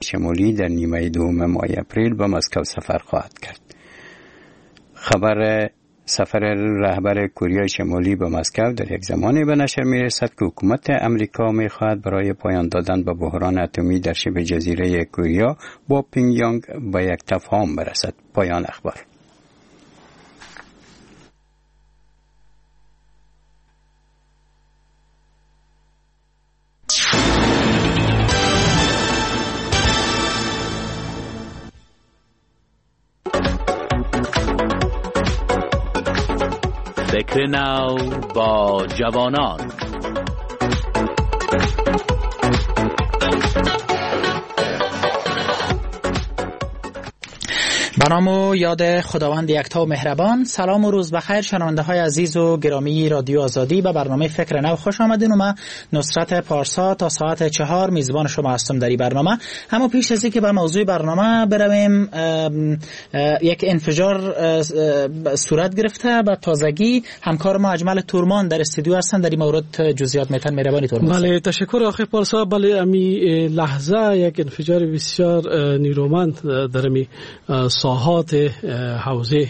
شمالی در نیمه دوم ماه اپریل به مسکو سفر خواهد کرد. خبر سفر رهبر کره شمالی به مسکو در یک زمانی به نشر می رسد که حکومت امریکا می خواهد برای پایان دادن به بحران اتمی در شبه جزیره کره با پیونگیانگ به یک تفاهم برسد. پایان اخبار. فکر نو با جوانان. به نام و یاد خداوند یکتا و مهربان. سلام و روز بخیر شنونده های عزیز و گرامی رادیو آزادی. به برنامه فکر نو خوش آمدین و من نصرت پارسا تا ساعت 4 میزبان شما هستم در این برنامه. اما پیش از اینکه به موضوع برنامه برویم، یک انفجار صورت گرفته به تازگی. همکار ما اجمل تورمان در استودیو هستن، در این مورد جزئیات میتن مهربانی تورمان. بله تشکر آقای پارسا. بله امی لحظه یک انفجار بسیار نیرومند در می ساحات حوزه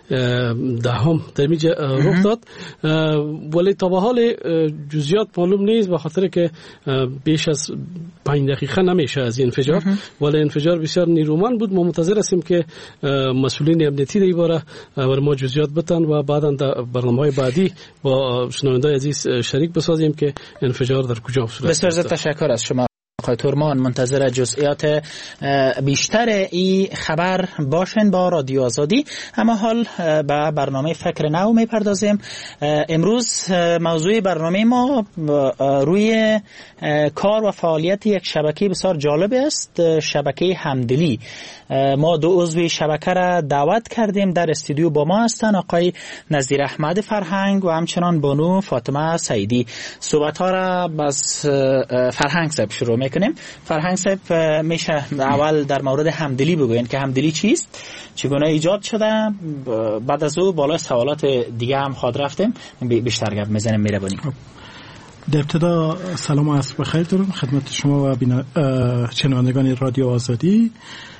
دهم در میجا رخ داد، ولی تا به حال جزئیات معلوم نیست به خاطر که بیش از 5 دقیقه نمیشه از این انفجار، ولی انفجار بسیار نیرومند بود. ما منتظر هستیم که مسئولین امنیتی در باره بر ما جزئیات بدن و بعدا در برنامه‌های بعدی با شنونده‌های عزیز شریک بسازیم که انفجار در کجا صورت گرفت. بسیار تشکر از شما آقای تورمان. منتظر جزئیات بیشتر این خبر باشین با رادیو آزادی. اما حال به برنامه فکر نو میپردازیم. امروز موضوع برنامه ما روی کار و فعالیت یک شبکه بسیار جالب است، شبکه همدلی. ما 2 عضو شبکه را دعوت کردیم، در استودیو با ما هستن آقای نظیر احمد فرهنگ و همچنان بانو فاطمه سعیدی. صحبت ها را از فرهنگ صاحب شروع میکنیم. فرهنگ صاحب میشه اول در مورد همدلی بگوین که همدلی چیست، چگونه ایجاد شده، بعد از او بالا سوالات دیگه هم خواهد رفتیم بیشتر گپ میزنیم. مهربانی. در ابتدا سلام و عصر بخیر دارم خدمت شما و شنوندگان رادیو آزادی.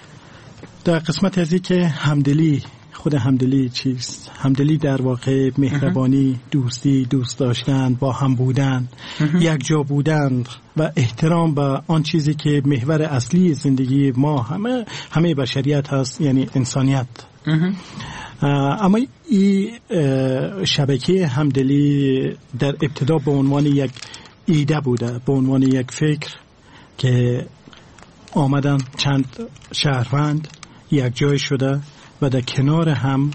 در قسمت از این که همدلی، خود همدلی چیست؟ همدلی در واقع مهربانی، دوستی، دوست داشتن، با هم بودن، یک جا بودن و احترام به آن چیزی که محور اصلی زندگی ما همه بشریت هست، یعنی انسانیت. اما این شبکه همدلی در ابتدا به عنوان یک ایده بوده، به عنوان یک فکر که آمدن چند شهروند یک جای شده و در کنار هم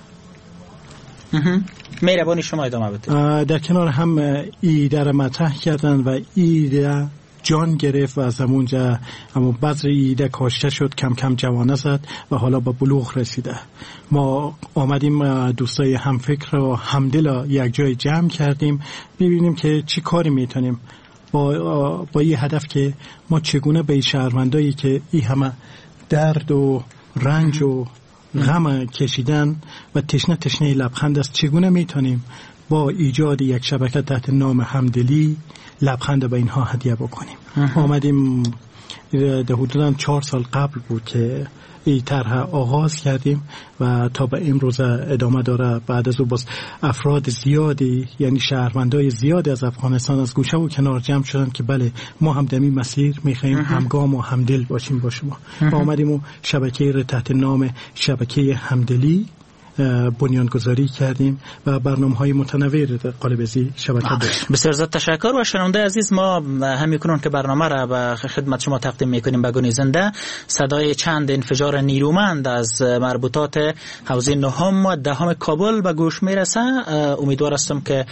مهربانی شما ادامه بدید. در کنار هم ایده را مطرح کردن و ایده جان گرفت و از همونجا اما بذر ایده کاشته شد، کم کم جوانه زد و حالا به بلوغ رسیده. ما آمدیم دوستای هم فکر و همدل یک جای جمع کردیم ببینیم که چی کاری میتونیم با این هدف که ما چگونه به شهروندایی که این همه درد و رنج و غم کشیدن و تشنه لبخند است، چگونه میتونیم با ایجاد یک شبکه تحت نام همدلی لبخند به اینها هدیه بکنیم. آمدیم در حدوداً 4 سال قبل بود که این طرح آغاز کردیم و تا به امروز ادامه داره. بعد از او باز افراد زیادی، یعنی شهروندای زیادی از افغانستان از گوشه و کنار جمع شدن که بله ما هم در این مسیر میخوایم همگام و همدل باشیم با شما. آمدیم و شبکه را تحت نام شبکه همدلی بنیانگذاری کردیم و برنامه‌های متنوع در قالب ازی شبکه داشتیم. بسیار زیاد تشکر. و شنونده عزیز، ما همین کنون که برنامه را به خدمت شما تقدیم میکنیم به گونه زنده. صدای چند انفجار نیرومند از مربوطات حوزه 9 و 10 کابل به گوش میرسه. امیدوار هستم که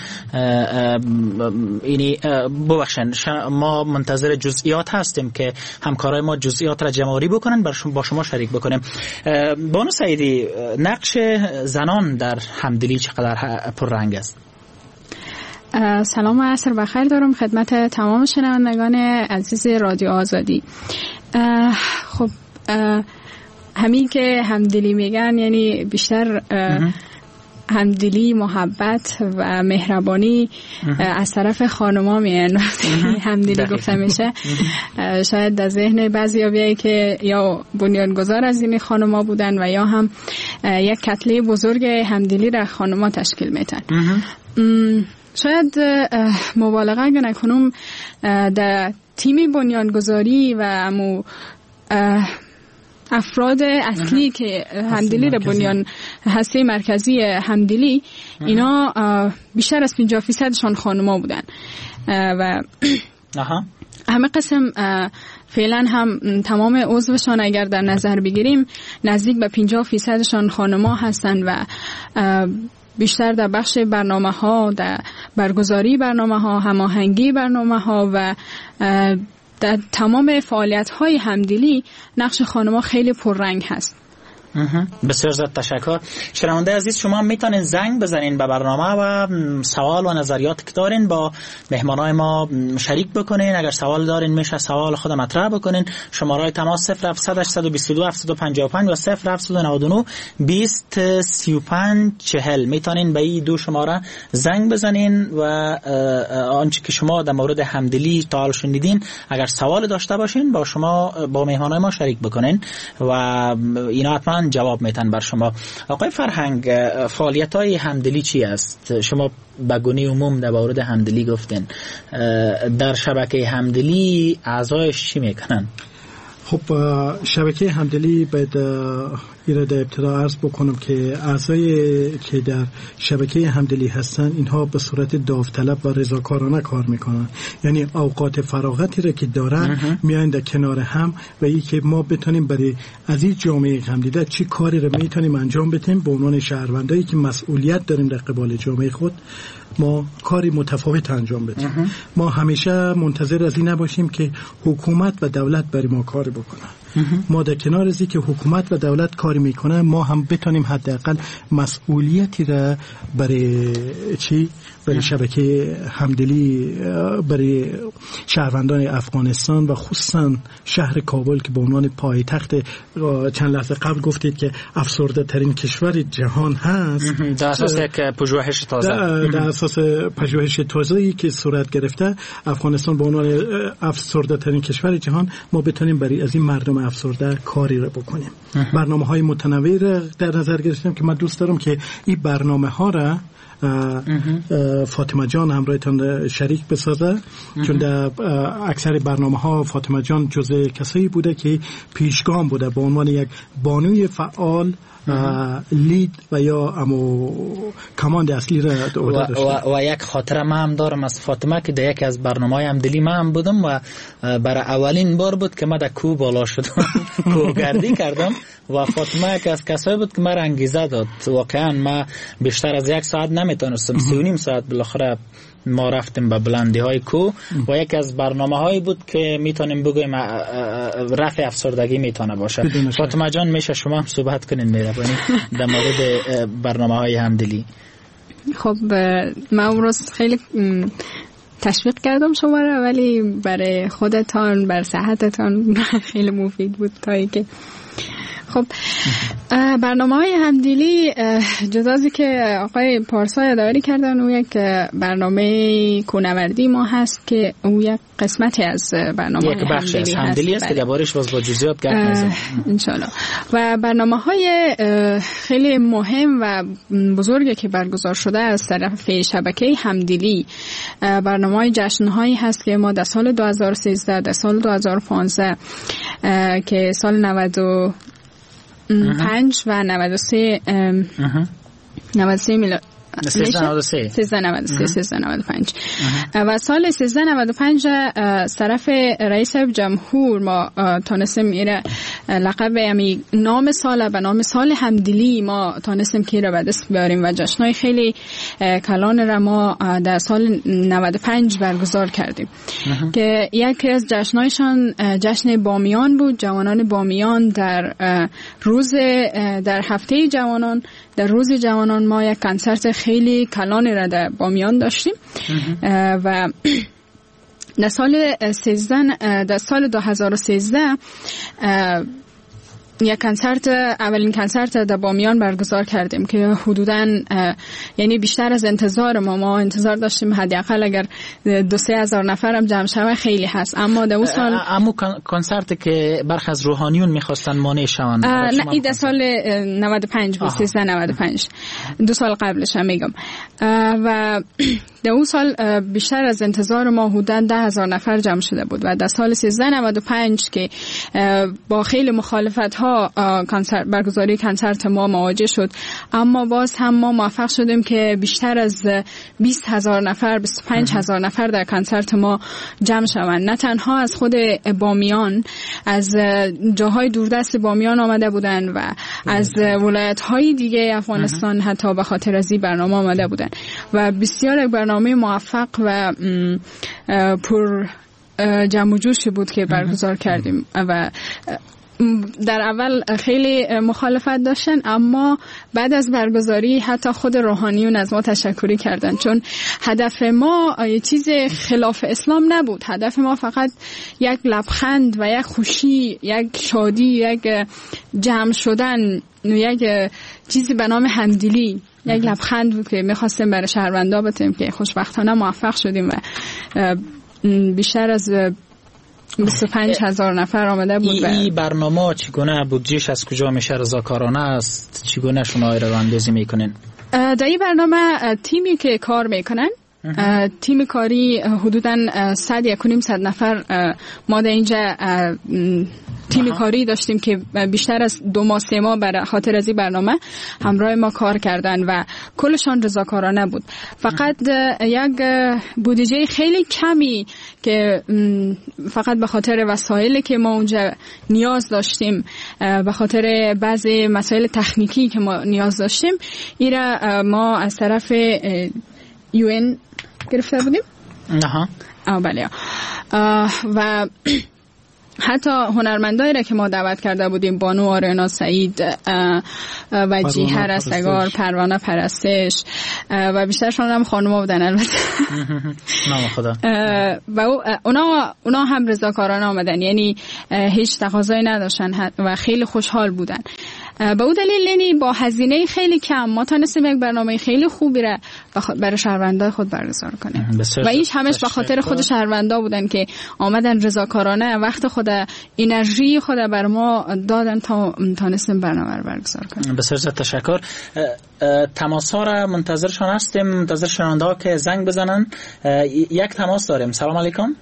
اینی ببخشید ما منتظر جزئیات هستیم که همکارای ما جزئیات را جمع‌آوری بکنن با شما شریک بکنیم. بانو سعیدی، نقش زنان در همدلی چقدر پررنگ است؟ سلام و عصر بخیر دارم خدمت تمام شنوندگان عزیز رادیو آزادی. خب همین که همدلی میگن یعنی بیشتر همدلی، محبت و مهربانی از طرف خانما میان. همدلی گفته میشه. شاید در ذهن بعضیا بیایی که یا بنیانگذار از این خانما بودن و یا هم یک کتله بزرگ همدلی را خانما تشکیل میدن. شاید مبالغه اگر نکنم در تیم بنیانگذاری و افراد اصلی که همدلی را بنیان هسته مرکزی همدلی اینا بیشتر از 50% خانما بودن و همه قسم فعلا هم تمام عضوشان اگر در نظر بگیریم نزدیک به 50% خانما هستند و بیشتر در بخش برنامه ها، در برگزاری برنامه ها، هماهنگی برنامه ها و در تمام فعالیت های همدلی نقش خانم‌ها خیلی پررنگ هست. بسیار زیاد تشکر. شنونده عزیز، شما میتونین زنگ بزنین به برنامه و سوال و نظریات که دارین با مهمانای ما شریک بکنین. اگر سوال دارین میشه سوال خود مطرح بکنین. شماره تماس 0700 822 755 و 0799 20 35 40. میتونین به این دو شماره زنگ بزنین و آنچه که شما در مورد همدلی تا حال شنیدین اگر سوال داشته باشین با شما با مهمانای ما شریک بکنین و اینا حتما جواب میتن بر شما. آقای فرهنگ، فعالیت‌های همدلی چی است؟ شما به گونه عموم در مورد همدلی گفتین. در شبکه همدلی اعضایش چی میکنن؟ خب شبکه همدلی باید در ابتدا عرض بکنم که اعضای که در شبکه همدلی هستن اینها به صورت داوطلب و رضاکارانه کار میکنن، یعنی اوقات فراغتی را که دارن میان در کنار هم و این که ما بتونیم برای از این جامعه همدیده چی کاری را میتونیم انجام بدیم به عنوان شهروندایی که مسئولیت داریم در قبال جامعه خود ما کاری متفاوت انجام بدیم. ما همیشه منتظر از این نباشیم که حکومت و دولت برای ما کاری بکنه. ما در کنار از که حکومت و دولت کاری میکنه ما هم بتونیم حداقل مسئولیتی را برای برای شبکه همدلی، برای شهروندان افغانستان و خصوصا شهر کابل که به عنوان پایتخت چند لحظه قبل گفتید که افسرده ترین کشور جهان هست در اساس یک پژوهش تازه، در اساس پژوهش تازه‌ای که صورت گرفته افغانستان به عنوان افسرده ترین کشور جهان ما بتونیم برای از این مردم افسرده کاری را بکنیم. برنامه‌های متنوعی را در نظر گرفتیم که من دوست دارم که این برنامه‌ها را فاطمه جان همراهتان شریک بسازه، چون در اکثر برنامه‌ها فاطمه جان جزء کسایی بوده که پیشگام بوده به عنوان یک بانوی فعال لید و یا کماند اصلی را و یک خاطره من هم دارم از فاطمه که در یکی از برنامه‌های همدلی من هم بودم و برای اولین بار بود که من در کوه بالا شدم، کوهگردی کردم و فاطمه که از کسایی بود که من انگیزه داد. واقعا من بیشتر از یک ساعت نمیتونستم، 3.5 ساعت بالاخره ما رفتیم به بلندی های کوه و یکی از برنامه هایی بود که میتونیم بگویم رفع افسردگی میتونه باشه. فاطمه جان میشه شما هم صحبت کنین مهربانی در مورد برنامه های همدلی. خب من امروز خیلی تشویق کردم شما را، ولی برای خودتان بر صحتتان خیلی مفید بود تا اینکه خب برنامه‌های همدلی جدا از که آقای پارسا یادآوری کردن او یک برنامه کوهنوردی ما هست که او یک قسمتی از برنامه یک بخش از همدلی است که دربارش باز با جزئیات گپ می‌زنیم ان شاء الله. و برنامه‌های خیلی مهم و بزرگی که برگزار شده از طرف شبکه همدلی برنامه‌های جشن‌هایی هست که ما در سال 2013 در سال 2015 که سال 95 و 93 میلاد 1395 و سال 1395 از طرف رئیس جمهور ما تونستیم ایره لقب نام سال به نام سال همدلی ما تونستیم که ایره به دست بیاریم و جشنای خیلی کلان را ما در سال 95 برگزار کردیم که یکی از جشنایشان جشن بامیان بود. جوانان بامیان در هفته جوانان در روز جوانان ما یک کنسرت خیلی کلانی را در بامیان داشتیم و در سال 2013 یک کنسرت، اولین کنسرت در بامیان برگزار کردیم که حدوداً یعنی بیشتر از انتظار ما انتظار داشتیم حداقل اگر 2-3 هزار نفر هم جمع شوه خیلی هست، اما در اون سال کنسرت که برخی از روحانیون می‌خواستن مانع شون. نه این سال 95 بود، 1395 2 سال قبلش هم میگم. و در اون سال بیشتر از انتظار ما حدوداً 10,000 نفر جمع شده بود و در سال 1395 که با خیلی مخالفت‌ها برگزاری کنسرت ما مواجه شد، اما باز هم ما موفق شدیم که بیشتر از 20,000 نفر 25,000 نفر در کنسرت ما جمع شوند. نه تنها از خود بامیان، از جاهای دوردست بامیان آمده بودند و از ولایت‌های دیگه افغانستان حتی به خاطر از این برنامه آمده بودند و بسیار برنامه موفق و پر جمع و جوشی بود که برگزار کردیم و در اول خیلی مخالفت داشتن، اما بعد از برگزاری حتی خود روحانیون از ما تشکری کردن، چون هدف ما یه چیز خلاف اسلام نبود. هدف ما فقط یک لبخند و یک خوشی، یک شادی، یک جمع شدن، یک چیزی به نام همدلی، یک لبخند بود که میخواستیم برای شهروندا بتیم که خوشبختانه موفق شدیم و بیشتر از 25,000 نفر آمده بود. این برنامه چگونه بودجهش از کجا میشه؟ رضاکارانه است؟ چگونه شما راه اندازی میکنین؟ در این برنامه تیمی که کار میکنن، تیم کاری حدوداً 100-1.5 نفر ما در اینجا تیم کاری داشتیم که بیشتر از 2 ماه 3 ماه برای خاطر از این برنامه همراه ما کار کردن و کلشان رضاکارانه بود. فقط یک بودجه خیلی کمی که فقط به خاطر وسایلی که ما اونجا نیاز داشتیم، به خاطر بعضی مسائل تکنیکی که ما نیاز داشتیم، ایرا ما از طرف UN گرفته بودیم. بله. و حتی هنرمندایی را که ما دعوت کرده بودیم، بانو آریانا سعید و جیهر رستگار، پروانه پرستش و بیشترشون هم خانوما بودن البته. نام خدا. و اونا هم رضاکارانه آمدن، یعنی هیچ تقاضایی نداشتن و خیلی خوشحال بودن. به اون دلیل یعنی با هزینه خیلی کم ما تونستیم یک برنامه خیلی خوبی را برای شهروندان خود برگزار کنیم و این همش به خاطر خود شهروندان بودن که آمدن رضاکارانه وقت خود انرژی خود بر ما دادن تا تونستیم برنامه رو برگزار کنیم. بسیار زیاد تشکر. تماس‌ها را منتظرشان هستیم، منتظر شنونده‌ها که زنگ بزنن. یک تماس داریم. سلام علیکم.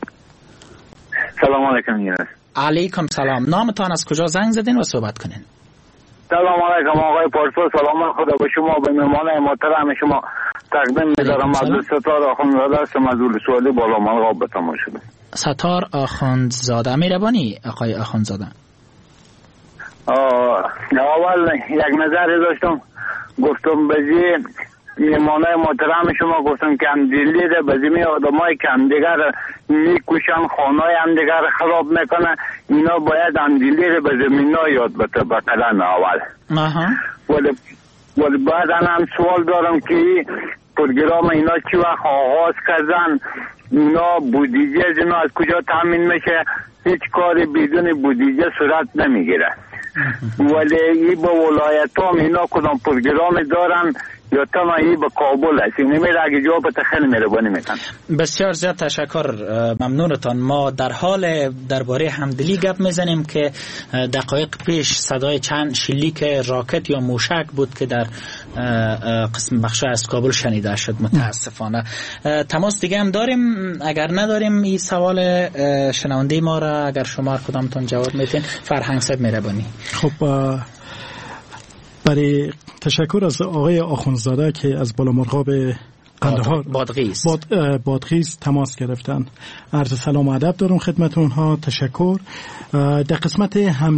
سلام علیکم. علیکم سلام. نامتان از کجا زنگ زدین و صحبت کنین؟ سلام علیکم آقای پارسا، سلام خدا به شما، به مهمان محترم شما تقدیم می‌دارم. از ستار آخوندزاده هستم از ولسوالی بالامرغاب به تماس شده. ستار آخوندزاده، میربانی آقای آخوندزاده. اول یک نظری داشتم، گفتم بجی مهمانای محترم شما گفتم که همدلی ده بزمی آدمای که همدیگر میکوشن، خانای همدیگر خراب میکنه، اینا باید همدلی ده بزمی ها یاد بده به قدم اول. ولی بعد هم سوال دارم که پروگرام اینا چی وقت آغاز کردن، اینا بودجه اینا از کجا تامین میشه؟ هیچ کاری بدون بودجه صورت نمیگیره. ولی ای با ولایت هم اینا کدام پروگرام دارن یا تمایی به کابل هستیم؟ نمیره اگه جواب خیلی مهربانی میکنم. بسیار زیاد تشکر، ممنونتان. ما در حال درباره همدلی گپ میزنیم که دقایق پیش صدای چند شلیک راکت یا موشک بود که در قسم بخش از کابل شنیده شد متاسفانه. تماس دیگه هم داریم؟ اگر نداریم این سوال شنونده ما را اگر شما کدامتون جواب میتین. فرهنگ صاحب مهربانی. خب برای تشکر از آقای آخوندزاده که از بالامرغاب قندهار بادغیس تماس گرفتن. عرض سلام و ادب دارم خدمت اونها. تشکر. در قسمت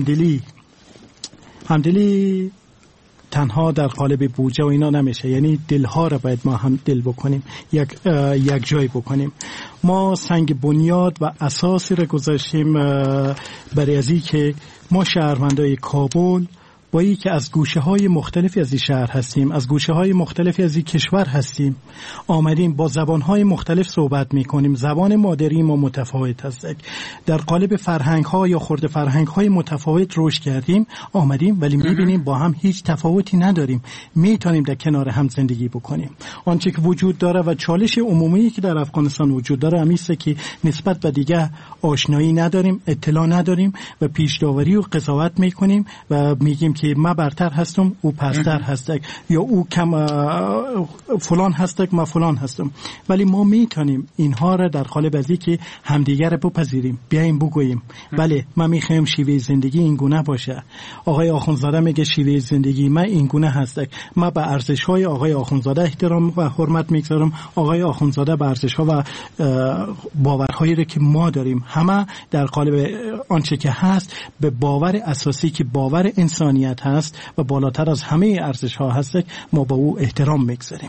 همدلی تنها در قالب بودجه و اینا نمیشه، یعنی دلها را باید ما هم دل بکنیم، یک جای بکنیم. ما سنگ بنیاد و اساسی را گذاشتیم برای ازی که ما شهروندای کابل با این که از گوشه‌های مختلفی از این شهر هستیم، از گوشه‌های مختلفی از این کشور هستیم، آمدیم با زبان‌های مختلف صحبت می‌کنیم. زبان مادری ما متفاوت است. در قالب فرهنگ‌ها یا خرد فرهنگ‌های متفاوت رشد کردیم، آمدیم ولی می‌بینیم با هم هیچ تفاوتی نداریم. می‌تونیم در کنار هم زندگی بکنیم. آنچه که وجود داره و چالش عمومی که در افغانستان وجود داره همیشه که نسبت به دیگه آشنایی نداریم، اطلاع نداریم و پیش داوری و قضاوت می‌کنیم و میگیم که ما برتر هستم، او پستر هستم، یا او کم فلان هستم، ما فلان هستم. ولی ما میتونیم اینها را در قالب ازی که همدیگر را بپذیریم، بیایم بگوییم بله ما میخوایم شیوه زندگی این گونه باشه. آقای آخوندزاده میگه شیوه زندگی ما این گونه هست، ما به ارزش‌های آقای آخوندزاده احترام و حرمت میگذارم، آقای آخوندزاده به ارزش‌ها و باورهایی را که ما داریم همه در قالب آنچه که هست به باور اساسی که باور انسانیت هست و بالاتر از همه ارزش‌ها هست، ما با او احترام میگذاریم.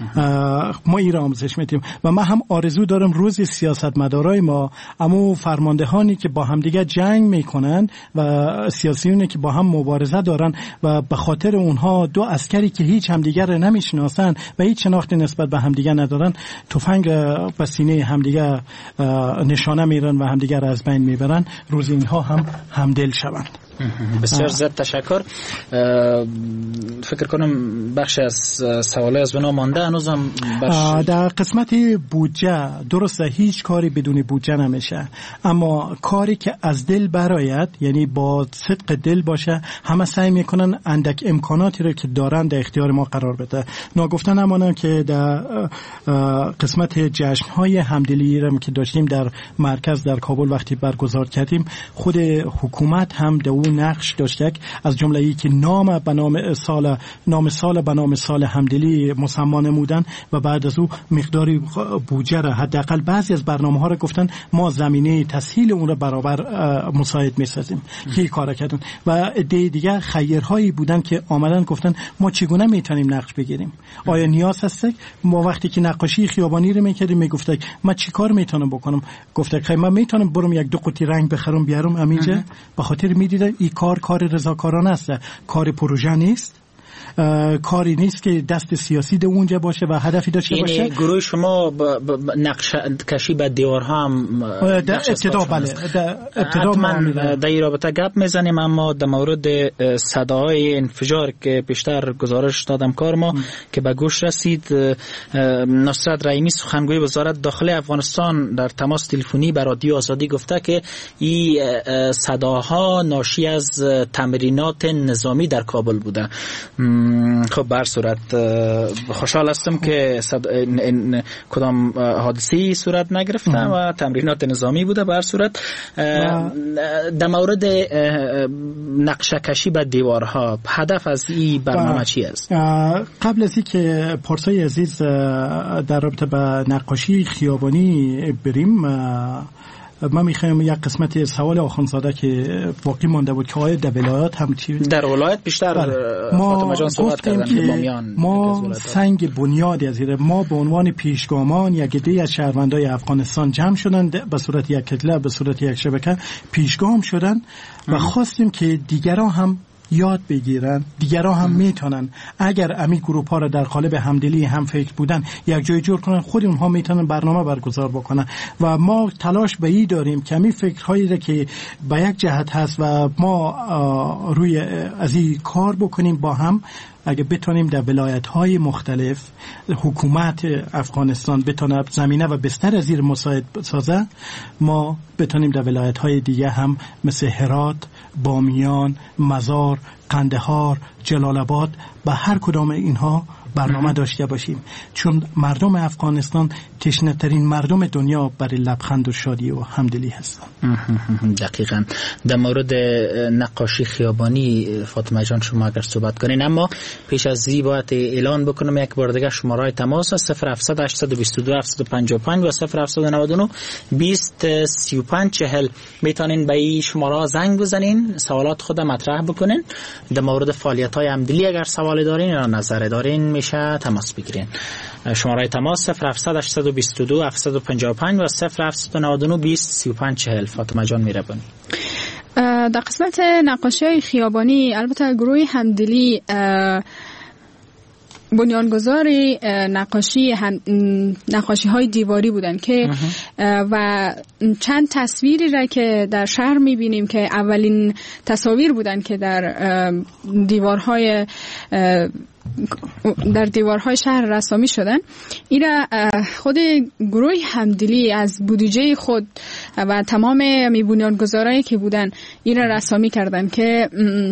ما این را آموزش میدیم و ما هم آرزو دارم روزی سیاستمدارای ما، اما فرماندهانی که با هم دیگه جنگ میکنن و سیاسیونی که با هم مبارزه دارن و به خاطر اونها دو عسکری که هیچ همدیگه را نمیشناسن و هیچ شناختی نسبت به همدیگه ندارن تفنگ به سینه همدیگه نشانه میرن و همدیگه را از بین میبرن، روز اینها هم همدل شوند. بسیار زیاد تشکر. فکر کنم بخش از سوالی از بنا مانده هنوزم در قسمت بودجه. درسته هیچ کاری بدون بودجه نمیشه، اما کاری که از دل برآید، یعنی با صدق دل باشه، همه سعی میکنن اندک امکاناتی رو که دارن در اختیار ما قرار بده. ناگفتن امانم که در قسمت جشن‌های همدلی رو که داشتیم در مرکز در کابل وقتی برگزار کردیم، خود حکومت هم در نقش داشته، از جمله ای که نام به نام سال به نام سال همدلی مسما نمودن و بعد از او مقداری بودجه را حداقل بعضی از برنامه‌ها را گفتن ما زمینه تسهیل اون را برابر مساعد می‌سازیم. کی کار کردن و دیگه خیرهایی بودن که آمدن گفتن ما چگونه میتونیم نقش بگیریم، آیا نیاز هست؟ ما وقتی که نقاشی خیابانی رو می‌کردیم میگفتن ما چیکار میتونم بکنم، گفتن خیلی من میتونم برم یک دو قطعه رنگ بخرم بیارم همینجا، به خاطر میدیدن این کار رضاکارانه است، کار پروژه نیست، کاری نیست که دست سیاسی در اونجا باشه و هدفی داشته باشه. یعنی گروه شما نقش کشی به دیوارها هم ابتدا بله ابتدا من در این رابطه گپ میزنیم، اما در مورد صداهای انفجار که پیشتر گزارش دادم کار ما که به گوش رسید، نصرت رحیمی سخنگوی وزارت داخلی افغانستان در تماس تلفنی با رادیو آزادی گفته که این صداها ناشی از تمرینات نظامی در کابل بوده. خب بر صورت خوشحال هستم که کدام حادثی صورت نگرفته و تمرینات نظامی بوده. بر صورت در مورد نقشه کشی به دیوارها هدف از این برنامه چی است؟ قبل از اینکه پرسای عزیز در رابطه با نقاشی خیابانی بریم، من میخوایم یک قسمت سوال آخوندزاده که باقی مانده بود که آیا در ولایات هم چی در ولایت بیشتر فاطمه جان صحبت کردن که ما سنگ بنیادی از این ما به عنوان پیشگامان یک عده از شهروندای افغانستان جمع شدن به صورت یک کتله، به صورت یک شبکه پیشگام شدن و خواستیم که دیگران هم یاد بگیرن، دیگران هم میتونن اگر امی گروپ ها را در قالب همدلی هم فکر بودن یک جای جور کنن، خود اونها میتونن برنامه برگزار بکنن و ما تلاش به این داریم که امی فکرهایی را که به یک جهت هست و ما روی از این کار بکنیم با هم، اگه بتونیم در ولایت‌های مختلف حکومت افغانستان بتونه زمینه و بستر از این مساعد سازه، ما بتونیم در ولایت‌های دیگه هم مثل هرات، بامیان، مزار، قندهار، جلال آباد به هر کدام اینها برنامه داشته باشیم، چون مردم افغانستان تشنه‌ترین مردم دنیا برای لبخند و شادی و همدلی هستند. دقیقاً. در مورد نقاشی خیابانی فاطمه جان شما اگر صحبت کنین، اما پیش از این باید اعلان بکنم یک بار دیگه شماره تماس 0700 822 755 و 0799 20 35 40 میتونین به این شماره زنگ بزنین، سوالات خود مطرح بکنین در مورد فعالیت‌های همدلی. اگر سوالی دارین یا نظری دارین میشه تماس بگیرین. شماره تماس 0700 822 755 و 0799 20 35 40. فاطمه جان میربانی. در قسمت نقاشی خیابانی البته گروه همدلی بنیانگذاری نقاشی های دیواری بودن که و چند تصویری را که در شهر میبینیم که اولین تصاویر بودن که در دیوارهای شهر رسامی شدن. این را خود گروه همدلی از بودجه خود و تمام بنیانگذارایی که بودن این را رسامی کردن که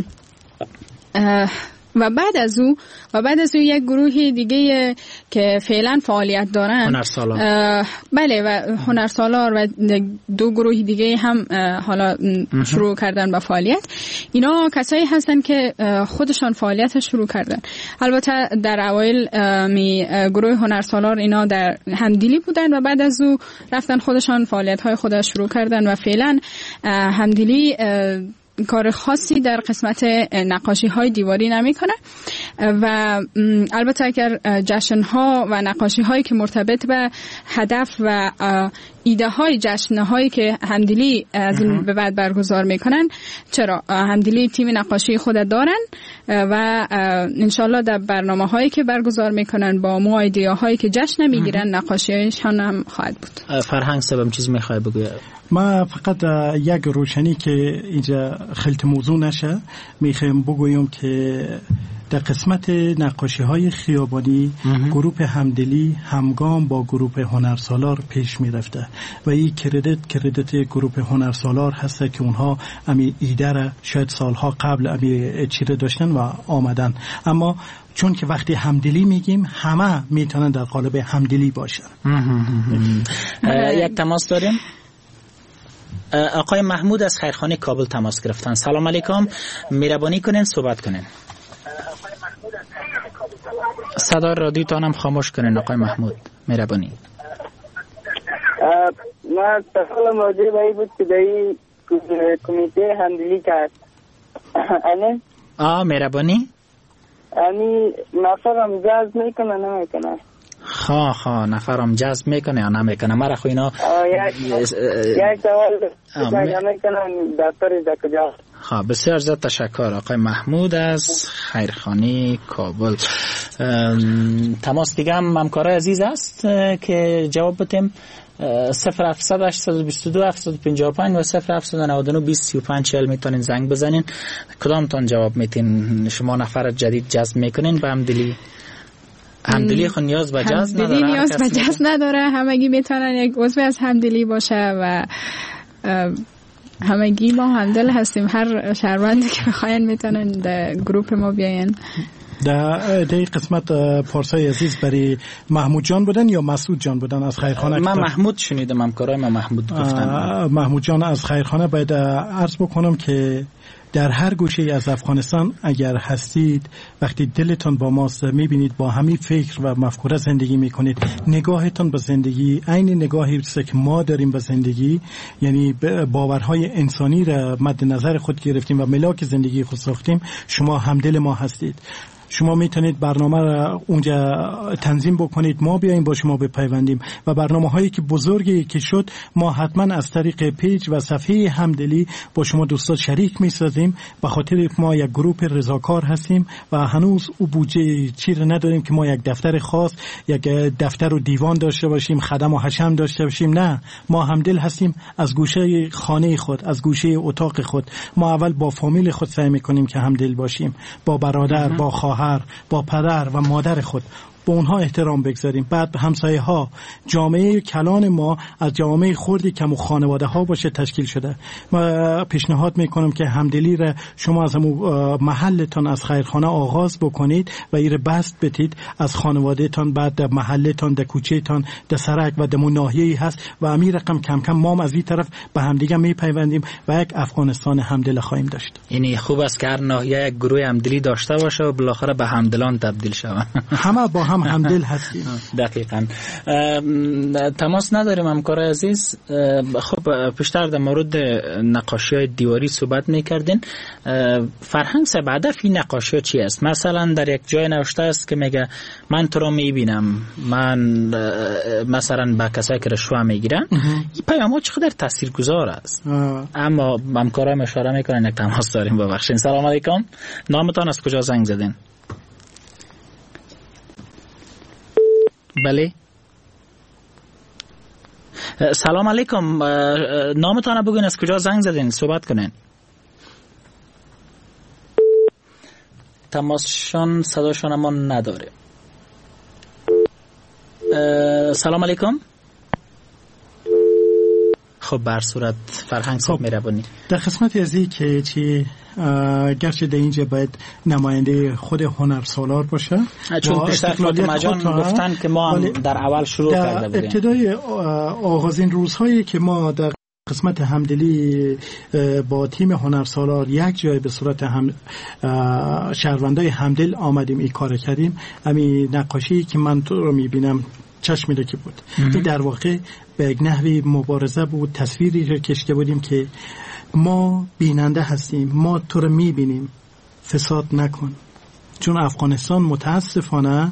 و بعد از او یک گروه دیگه که فعلا فعالیت دارن، هنرسالار، بله، و هنرسالار و دو گروه دیگه هم حالا شروع کردن به فعالیت. اینا کسایی هستن که خودشان فعالیت شروع کردن. البته در اوایل گروه هنرسالار اینا در همدلی بودن و بعد از او رفتن خودشان فعالیت های خود شروع کردن و فعلا همدلی کار خاصی در قسمت نقاشی های دیواری نمی کنه و البته اگر جشن ها و نقاشی هایی که مرتبط به هدف و ایده های جشن هایی که همدلی از این به بعد برگزار میکنن، چرا همدلی تیم نقاشی خود دارن و انشالله در برنامه هایی که برگزار میکنن با ایده هایی که جشن میگیرن نقاشی هایشان هم خواهد بود. فرهنگ سبم چیز میخوای بگوی؟ ما فقط یک روشنی که اینجا خلط موضوع نشه میخوایم بگویم که در قسمت نقاشی های خیابانی گروه همدلی همگام با گروه هنرسالار پیش می رفته و این کردیت گروه هنرسالار هسته که اونها امی ایده را شاید سالها قبل امی چیره داشتن و آمدن، اما چون که وقتی همدلی میگیم همه میتونن در قالب همدلی باشن. یک تماس داریم. آقای محمود از خیرخانه کابل تماس گرفتن. سلام علیکم، مهربانی کنین صحبت کنین. صدای رادیوتان هم خاموش کنین آقای محمود، مهربانی. ما سوالم راجع به این بود که در این کمیته همدلی کرد مهربانی نفرم جذب میکنه نمیکنه؟ نفرم جذب میکنه یا نمیکنه؟ مرا خو اینا یک سوال نمیکنن دفتر از کجا؟ بسیار زیاد تشکر آقای محمود از خیرخانه کابل. تماس دیگه هم همکارای عزیز است که جواب بدیم. 0700 822 755 و 0799 2035 40 میتونین زنگ بزنین. کدامتون جواب میتین؟ شما نفر جدید جذب میکنین به همدلی خود نیاز به جذب نداره؟ همدلی نیاز به جذب نداره، همگی میتونن یک عضو از همدلی باشه و همگی ما همدل هستیم. هر شهروندی که بخواین میتونن در گروپ ما بیاین. در قسمت پارسای عزیز برای محمود جان بودن یا مسعود جان بودن از خیرخانه؟ من محمود شنیدم، همکارای من محمود گفتن. محمود جان از خیرخانه. باید عرض بکنم که در هر گوشه از افغانستان اگر هستید، وقتی دلتون با ماست، میبینید با همین فکر و مفکوره زندگی میکنید، نگاهتون به زندگی عین نگاهی است که ما داریم به زندگی، یعنی باورهای انسانی را مد نظر خود گرفتیم و ملاک زندگی خود ساختیم، شما همدل ما هستید. شما میتونید برنامه را اونجا تنظیم بکنید، ما بیاییم با شما بپیوندیم و برنامه هایی که بزرگی که شد ما حتما از طریق پیج و صفحه همدلی با شما دوستان شریک میسازیم، به خاطر ما یک گروه رضاکار هستیم و هنوز او بودجه چیز نداریم که ما یک دفتر خاص، یک دفتر و دیوان داشته باشیم، خدم و حشم داشته باشیم. نه، ما همدل هستیم از گوشه خانه خود، از گوشه اتاق خود. ما اول با فامیل خود سعی میکنیم که همدل باشیم، با برادر، با خواهر، با پدر و مادر خود، به اونها احترام بگذاریم. بعد به ها، جامعه کلان ما از جامعه خردی کم و خانواده ها باشه تشکیل شده. ما پیشنهاد میکنم که همدلی را شما از محلتان از خیرخانه آغاز بکنید و این بست بدید از خانواده تان، بعد در محلتان، در کوچه تان، در سرک و در ناحیه‌ای هست و امیر رقم کم کم ما از این طرف به همدیگه میپیوندیم و یک افغانستان همدل خواهیم داشت. یعنی خوب است که هر ناحیه یک گروه همدلی داشته باشه و بالاخره به همدلان تبدیل شود. همه با هم هم همدل هستیم. دقیقاً. تماس نداریم همکار عزیز. خب پیشتر در مورد نقاشی‌های دیواری صحبت می‌کردین. فرهنگ صاحب هدف این نقاشی‌ها چی است؟ مثلا در یک جای نوشته است که میگه من تو رو می‌بینم، من مثلا با کسایی که رشوه میگیرن، این پیام‌ها چقدر تاثیرگذار است. اما همکارام اشاره میکنن یک تماس داریم. ببخشید. سلام علیکم. نامتان از کجا زنگ زدین؟ بله. سلام علیکم. نامتان بگوین، از کجا زنگ زدین، صحبت کنین. تماسشان صداشان ما نداره. سلام علیکم. خب بر صورت فرهنگ صاحب میربونی در قسمت از این که چی گرچه در اینجا باید نماینده خود هنرسالار باشه، چون پیشتر فاطمه جان گفتن که ما هم در اول شروع کرده بودیم. ابتدای آغازین روزهایی که ما در قسمت همدلی با تیم هنرسالار یک جای به صورت شهروندای همدل آمدیم این کار کردیم، همین نقاشی که من تو رو میبینم چشم که بود، این در واقع به یک نحوی مبارزه بود. تصویری رو کشیده بودیم که ما بیننده هستیم، ما تو رو میبینیم، فساد نکن. چون افغانستان متاسفانه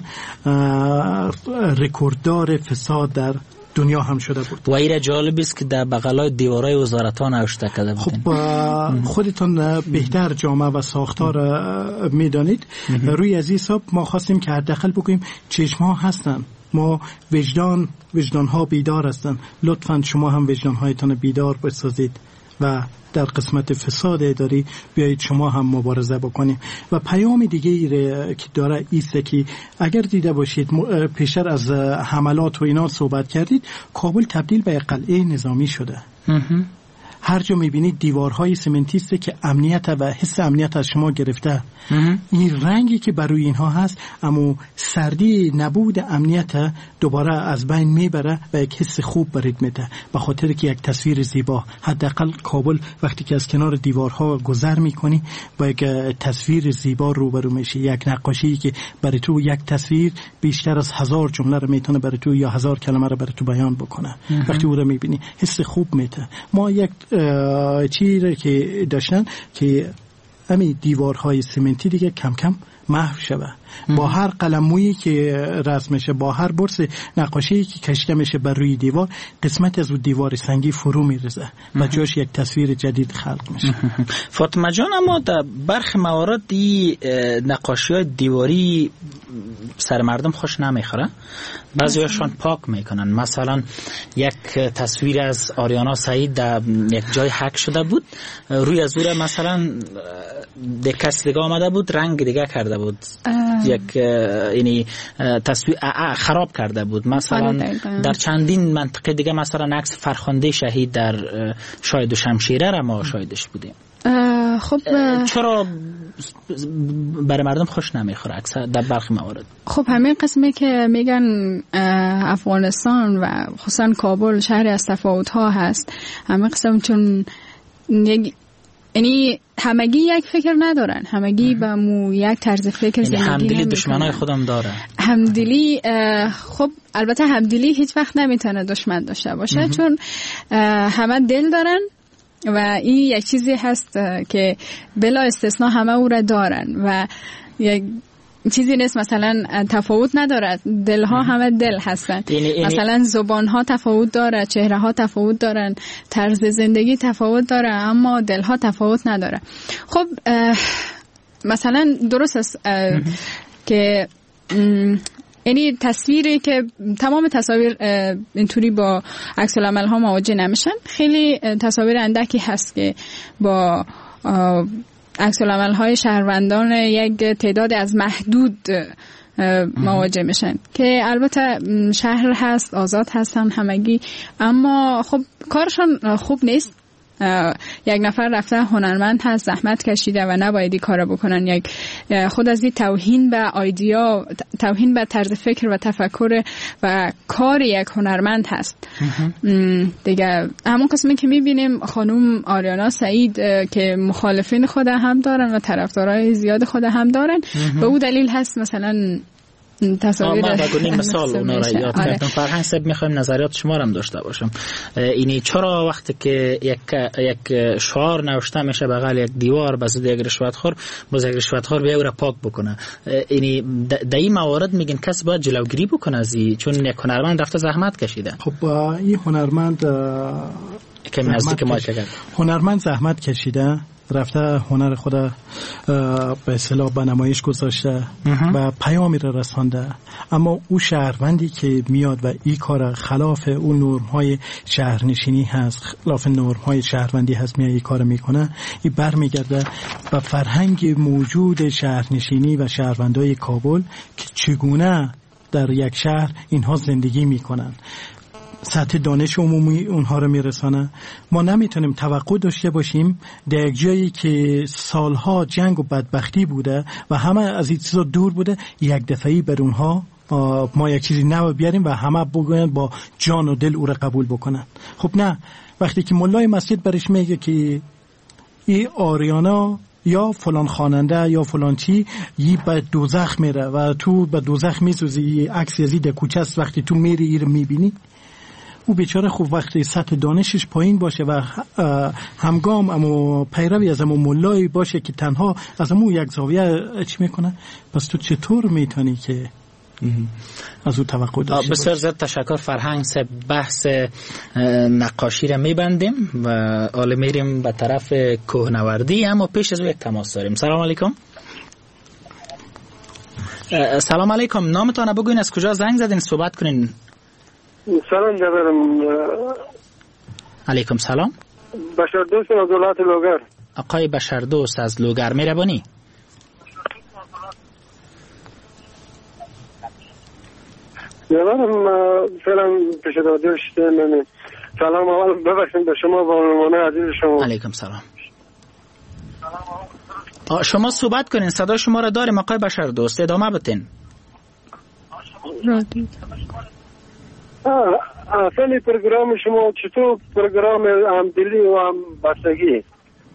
رکورددار فساد در دنیا هم شده بود. و ایره جالب است که در بغلای دیوارای وزارتان نوشته کرده بودین. خب خودتون بهتر جامعه و ساختار میدانید. روی از این حساب ما خواستیم که حداقل بگوییم چشم ها هستن، ما وجدان ها بیدار هستن، لطفاً شما هم وجدان هایتان بیدار بسازید و در قسمت فساد اداری بیایید شما هم مبارزه بکنید. و پیام دیگه ای که داره ایسته که اگر دیده باشید پیشتر از حملات و اینا صحبت کردید، کابل تبدیل به قلعه نظامی شده. هر جا میبینید دیوارهای سمنتی است که امنیت و حس امنیت از شما گرفته. این رنگی که برای اینها هست، اما سردی نبود امنیت دوباره از بین میبره و یک حس خوب برید میده، به خاطر که یک تصویر زیبا، حداقل کابل وقتی که از کنار دیوارها گذر میکنی با یک تصویر زیبا روبرو میشی، یک نقاشی که برای تو یک تصویر بیشتر از 1000 جمله رو میتونه برای تو یا 1000 کلمه رو برای تو بیان بکنه. وقتی او رو میبینی حس خوب میده. ما یک چیزی که داشتن که همین دیوارهای سمنتی دیگه کم کم محو شده، با هر قلمویی که رسم میشه، با هر برس نقاشی که کشیده میشه بر روی دیوار، قسمت از اون دیوار سنگی فرو میرزه و جاش یک تصویر جدید خلق میشه. فاطمه جان، اما در برخی موارد این نقاشی‌های دیواری سر مردم خوش نمیخوره، بعضیاشون پاک میکنن. مثلا یک تصویر از آریانا سعید در یک جای حک شده بود، روی از اون مثلا کس دیگه آمده بود رنگ دیگه کرده بود، یک یعنی تصویر خراب کرده بود. مثلا در چندین منطقه دیگه مثلا عکس فرخنده شهید در شاید و شمشیره را ما شاهدش بودیم. خب چرا برای مردم خوش نمیخوره اکثر در برخی موارد؟ خب همین قسمی که میگن افغانستان و خصوصا کابل شهری از تفاوت ها هست، همین قسم چون یعنی همگی یک فکر ندارن، همگی با مو یک طرز فکر زندگی نمیکنن. همدلی دشمنای خودم داره. همدلی خب البته همدلی هیچ وقت نمیتونه دشمن داشته باشه، چون همه دل دارن و این یک چیزی هست که بلا استثناء همه او را دارن و یک چیزی نیست مثلا تفاوت نداره، دلها همه دل هستن. مثلا زبانها تفاوت داره، چهره ها تفاوت دارن، طرز زندگی تفاوت داره، اما دلها تفاوت نداره. خب مثلا درست است که یعنی تصویری که تمام تصاویر اینطوری با عکس العمل ها مواجه نمیشن، خیلی تصاویر اندکی هست که با عکس العمل های شهروندان یک تعداد از محدود مواجه میشن که البته شهر هست، آزاد هستن همگی، اما خب کارشان خوب نیست. یک نفر رفته هنرمند هست، زحمت کشیده و نباید این کارو بکنن. یک خود از این توهین به ایدئا، توهین به طرز فکر و تفکر و کار یک هنرمند هست دیگه. همون قسمی که میبینیم خانم آریانا سعید که مخالفین خود هم دارن و طرفدارای زیاد خود هم دارن، به او دلیل هست مثلا تصاویر ما بگونیم مثال اونا را یاد کردم. فرهنگ صاحب میخوایم نظریات شما را هم داشته باشم. اینی چرا وقتی که یک شعار نوشته میشه بغل یک دیوار به ضد یک رشوتخور، باز یک رشوتخور بیاد او را پاک بکنه، اینی در این موارد میگن کسی باید جلوگیری بکنه از این، چون یک هنرمند رفته زحمت کشیده. خب این هنرمند زحمت کشیده، رفته هنر خود به اصطلاح به نمایش گذاشته و پیامی را رسانده، اما او شهروندی که میاد و این کار خلاف اون نرم‌های شهرنشینی هست، خلاف نرم‌های شهروندی هست، میاد این کار میکنه، این برمیگرده به فرهنگ موجود شهرنشینی و شهروندای کابل که چگونه در یک شهر اینها زندگی میکنن، سطح دانش عمومی اونها رو میرسانه. ما نمیتونیم توقع داشته باشیم در یک جایی که سالها جنگ و بدبختی بوده و همه از این چیزا دور بوده، یک دفعی بر اونها ما یک چیزی نو بیاریم و همه بگوین با جان و دل او رو قبول بکنن. خب نه، وقتی که ملای مسجد برش میگه که این آریانا یا فلان خواننده یا فلان چی یی به دوزخ میره و تو به دوزخ میسوزی، عکس از این کوچه است، وقتی تو میری این رو میبینی، او بیچاره خوب وقتی سطح دانشش پایین باشه و همگام اما پیروی از امو ملایی باشه که تنها از امو یک زاویه چی میکنه، پس تو چطور میتونی که از او توقع داشته؟ بسیار زیاد تشکر فرهنگ صاحب. بحث نقاشی را میبندیم و حالا میریم به طرف کوهنوردی، اما پیش از او یک تماس داریم. سلام علیکم. سلام علیکم، نامتان بگوین، از کجا زنگ زدین، صحبت کنین. سلام جبرم. علیکم سلام. بشردوست از ولایت لوگر. آقای بشردوست از لوگر، مهربانی. جبرم فعلا پیش دادرش من سلام اول ببخشید به شما و عنوان عزیز شما. علیکم سلام. شما صحبت کنین، صدا شما را داریم آقای بشردوست، ادامه بتین. اصلا پروگرام شما چطور پروگرام همدلی و همبستگی؟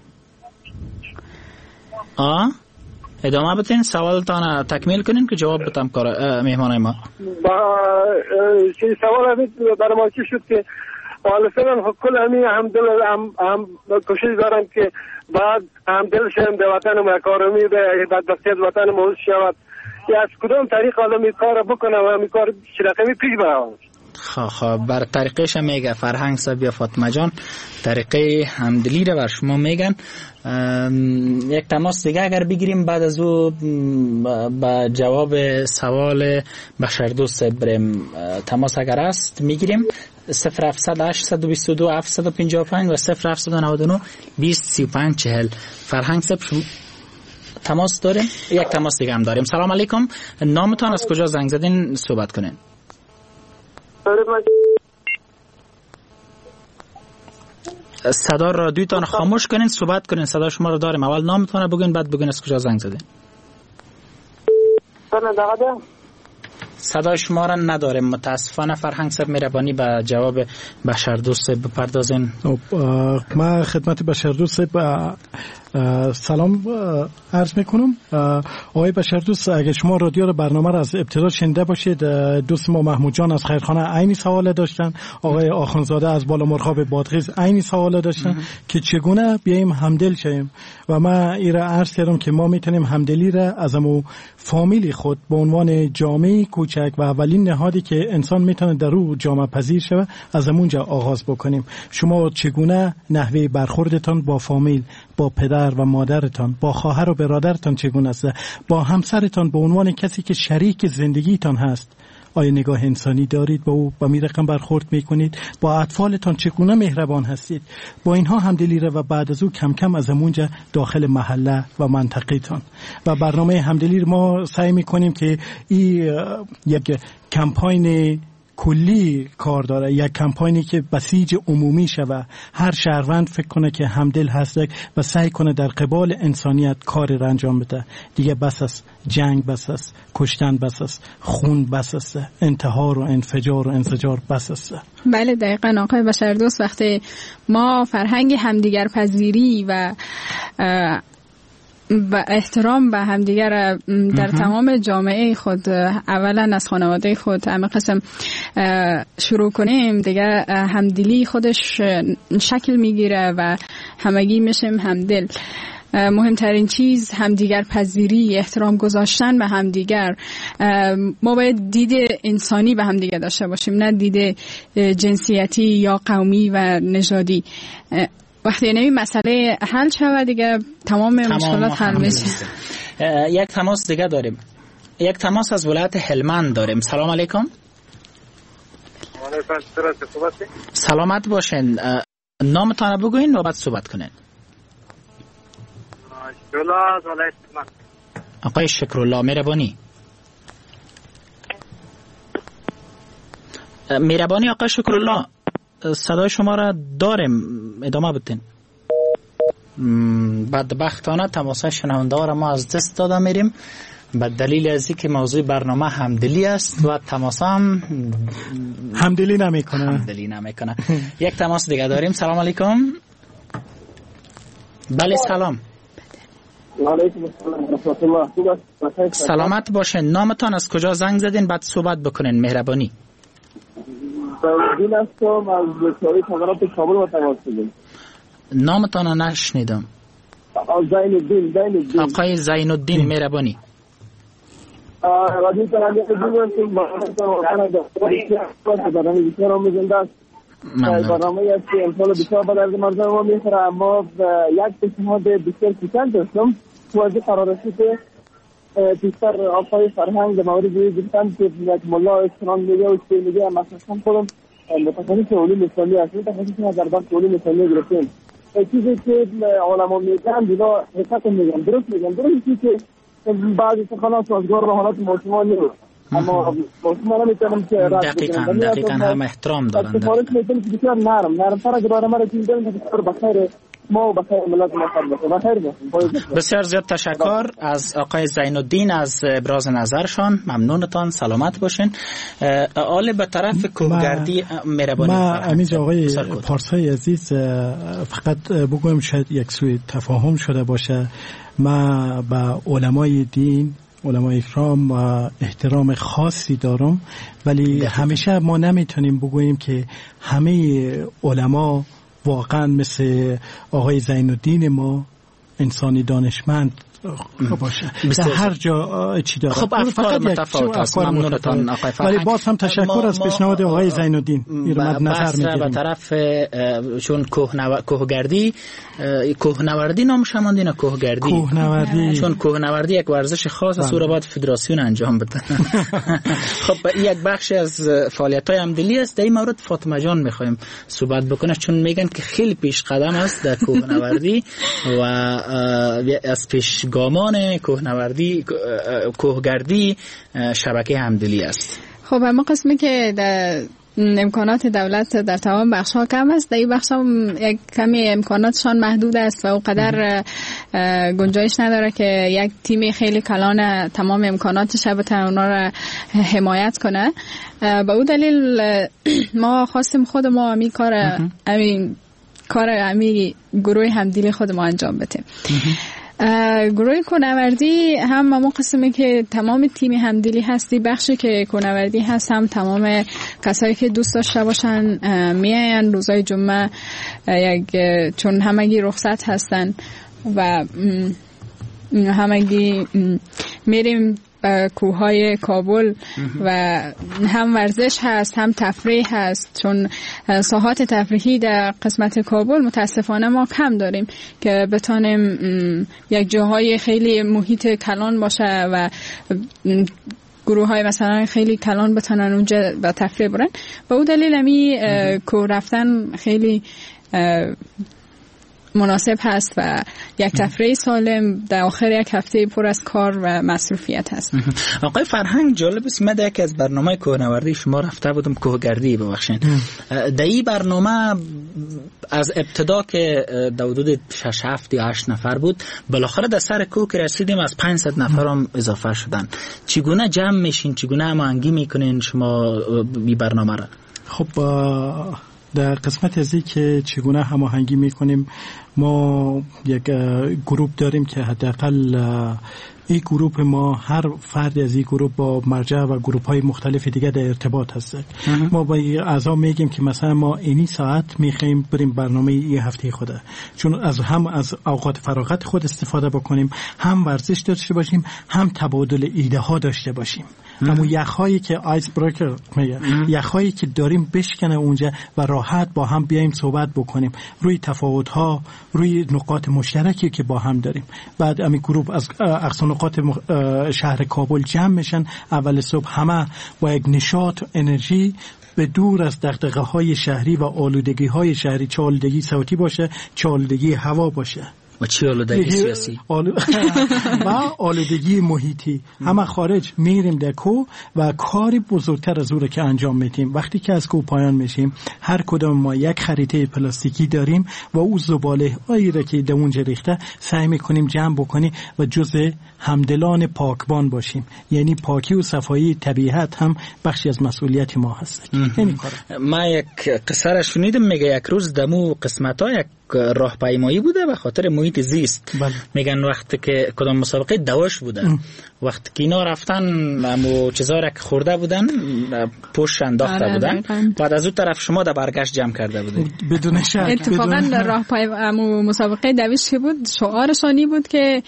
ادامه بتین، سوالتان تکمیل کنین که جواب بتم کار مهمانای ما. سوال برای ما چی شد که فعلا کل همین همدل هم کوشش دارن که بعد همدل شدن به وطن و اکارمی به بدبختی از وطن موضوع شود، از کدام طریق حالا می کار بکنه و می کار چی رقمی پیش برام. خب بر طریقش میگه فرهنگ صاحب یا فاطمه جان، طریقه همدلی رو بر شما میگن. یک تماس دیگه اگر بگیریم بعد از او با جواب سوال بشردوست بریم. تماس اگر است میگیریم 0700 822 755 و 0799 2035 40. فرهنگ صاحب تماس داریم، یک تماس دیگه هم داریم. سلام علیکم، نامتان، از کجا زنگ زدین، صحبت کنین. صدا رادیوتان خاموش کنین، صحبت کنین، صدا شما رو داریم. اول نامتان رو بگین، بعد بگین از کجا زنگ زدین. صدا شما را نداریم متاسفانه. فرهنگ صاحب مهربانی به جواب بشردوست بپردازین. ما خدمت بشردوست سلام عرض میکنم. آقای بشردوست، اگر شما رادیو رو برنامه رو از ابتدا شنیده باشید، دوست ما محمود جان از خیرخانه عینی سوال داشتن، آقای آخونزاده از بالا مرغاب بادغیس عینی سوال داشتن که چگونه بیایم همدل شیم و ما ایرا عرض کردم که ما میتونیم همدلی را از امو فامیلی خود به عنوان جامعه کوچک و اولین نهادی که انسان میتونه در او جامعه پذیر شود از همونجا آغاز بکنیم. شما چگونه نحوه برخوردتان با فامیل، با پدر و مادرتان، با خواهر و برادرتان چگونه است، با همسرتان به عنوان کسی که شریک زندگیتان هست، آیا نگاه انسانی دارید با او، با می رقم برخورد میکنید، با اطفالتان چگونه مهربان هستید، با اینها همدلی رو و بعد از او کم کم از همونجا داخل محله و منطقهتان. و برنامه همدلی رو ما سعی میکنیم که این یک کمپاین کلی کار داره، یک کمپاینی که بسیج عمومی شود، هر شهروند فکر کنه که همدل هست و سعی کنه در قبال انسانیت کار را انجام بده. دیگه بس است جنگ، بس است کشتن، بس است خون، بس است انتحار و انفجار و انزجار، بس است. بله دقیقاً آقای بشردوست، وقتی ما فرهنگ همدیگر پذیری و و احترام به همدیگر در تمام جامعه خود، اولا از خانواده خود همه قسم شروع کنیم، دیگه همدلی خودش شکل میگیره و همگی میشیم همدل. مهمترین چیز همدیگر پذیری، احترام گذاشتن به همدیگر. ما باید دید انسانی به همدیگر داشته باشیم، نه دید جنسیتی یا قومی و نژادی. وقتی این مسئله حل شود دیگه تمام مشکلات حل میشه. یک تماس دیگه داریم، یک تماس از ولایت هلمند داریم. سلام علیکم. سلامت باشین. نامتان بگوین و بعد صحبت کنین. آقای شکرالله مهربانی. مهربانی آقای شکرالله، صدای شما را داریم، ادامه بدین. بدبختانه تماس شنونده را ما از دست داده میریم به دلیل از اینکه موضوع برنامه همدلی است و تماس هم همدلی نمیکنه. یک تماس دیگه داریم. سلام علیکم. بله سلام. سلامت باشین. نامتان از کجا زنگ زدین بعد صحبت بکنین مهربانی. نامتان رو نشنیدم. آقای زین الدین مهربانی. برنامه است که امسال بسیار به درد مردم ما میخوره، اما یک پیشنهاد بسیار کوچک داشتم. واژه قرار است که بیشتر آقای فرهنگ در مورد گفتن که یک ملا اسلام میگه و چی میگه، مثلا خودم متخصص علوم اسلامی هستم، تخصص در بخش علوم اسلامی گرفتم. چیزی که علما میگن دیگه حقیقت میگن، درست میگن. درستی که بعضی سخنان سازگار به حالات مسلمان نیست، اما مسلمان نمیتونم که دقیقاً هم احترام دارن. سفارش میتونم که بسیار نرمتر اگر برای من چیز داریم که بخیر ما و بخیر ملت ما بخیر. بسیار زیاد تشکر از آقای زین الدین از ابراز نظرشان. ممنونتان. سلامت باشین. آل به طرف کوهگردی مهربانی. ما امیج آقای پارسای عزیز فقط بگویم شاید یک سوی تفاهم شده باشه. ما با علمای دین، علمای اکرام احترام خاصی دارم، ولی همیشه ما نمیتونیم بگوییم که همه علما واقعا مثل آقای زین الدین ما انسانی دانشمند باشه. در هر جا چی داره. خب افکار متفاوت است. ممنونتان آقای فرهنگ. ولی باز هم تشکر از پیشنهاد آقای زین الدین. نظر میگیریم. به طرف چون کوهنوردی نامش هم ماندین کوهگردی. چون کوهنوردی یک ورزش خاص است، باید فدراسیون انجام بده. خب یک بخش از فعالیت‌های همدلی است. در این مورد فاطمه جان می‌خوایم صحبت بکنه، چون میگن که خیلی پیش قدم است در کوهنوردی و از پیش گامان کوهگردی شبکه همدلی است. خب اما قسمی که در امکانات دولت در تمام بخش‌ها کم است، در این بخش‌ها یک کمی امکاناتشان محدود است و اونقدر گنجایش نداره که یک تیم خیلی کلان تمام امکاناتش بتونه اونا را حمایت کنه. به اون دلیل ما خواستیم خود ما کار امی گروه همدلی خود ما انجام بدیم. گروه کوهنوردی هم همون قسمی که تمام تیم همدلی هستی، بخشی که کوهنوردی هست هم تمام کسایی که دوست داشته باشن میاین روزای جمعه، چون همگی رخصت هستن و همگی میریم کوههای کابل و هم ورزش هست هم تفریح هست، چون ساحات تفریحی در قسمت کابل متاسفانه ما کم داریم که بتانیم یک جاهای خیلی محیط کلان باشه و گروه های مثلا خیلی کلان بتانن اونجا با تفریح برن. به اون دلیل همی کوه رفتن خیلی مناسب هست و یک تفریح سالم در آخر یک هفته پر از کار و مصروفیت هست. آقای فرهنگ جالب است، من در از برنامه کوهنوردی شما رفته بودم کوهگردی ببخشید. در این برنامه از ابتدا که در حدود 6 7 یا 8 نفر بود، بالاخره در سر کوه که رسیدیم از 500 نفر هم اضافه شدن. چگونه جمع میشین؟ چگونه هماهنگی میکنین شما این برنامه را؟ خب در قسمت از این که چگونه هماهنگی میکنیم، ما یک گروپ داریم که حداقل این گروپ ما هر فرد از این گروپ با مرجع و گروپ های مختلف دیگه در ارتباط هست. ما با اعضا میگیم که مثلا ما اینی ساعت میخوایم بریم برنامه این هفته خوده، چون از اوقات فراغت خود استفاده بکنیم، هم ورزش داشته باشیم، هم تبادل ایده ها داشته باشیم. همون یخهایی که آیس بریکر میگه، یخهایی که داریم بشکنه اونجا و راحت با هم بیایم صحبت بکنیم روی تفاوت ها، روی نقاط مشترکی که با هم داریم. بعد همین گروپ از اقصا نقاط شهر کابل جمع میشن اول صبح، همه با یک نشاط و انرژی به دور از دغدغه‌های شهری و آلودگی‌های شهری، چه آلودگی صوتی باشه چه آلودگی هوا باشه و چی آلودگی سیاسی و آلودگی محیطی، همه خارج میریم در کو و کاری بزرگتر از اون که انجام میدیم. وقتی که از کو پایان میشیم، هر کدام ما یک خریطه پلاستیکی داریم و او زباله هایی را که در اونجا ریخته سعی میکنیم جمع بکنیم و جزء همدلان پاکبان باشیم. یعنی پاکی و صفایی طبیعت هم بخشی از مسئولیت ما هست. ما یک قصه را شنیدم، میگه یک روز دمو قسمت‌ها یک راهپیمایی بوده به خاطر محیط زیست. میگن وقتی که کدام مسابقه دواش بودن، وقتی که اینا رفتن امو چیزا را که خورده بودن پشت انداخته بودن، بعد از اون طرف شما در برگشت جمع کرده بودید. بدون شک اتفاقا راهپیمایی مسابقه دویش که بود شعارشانی بود که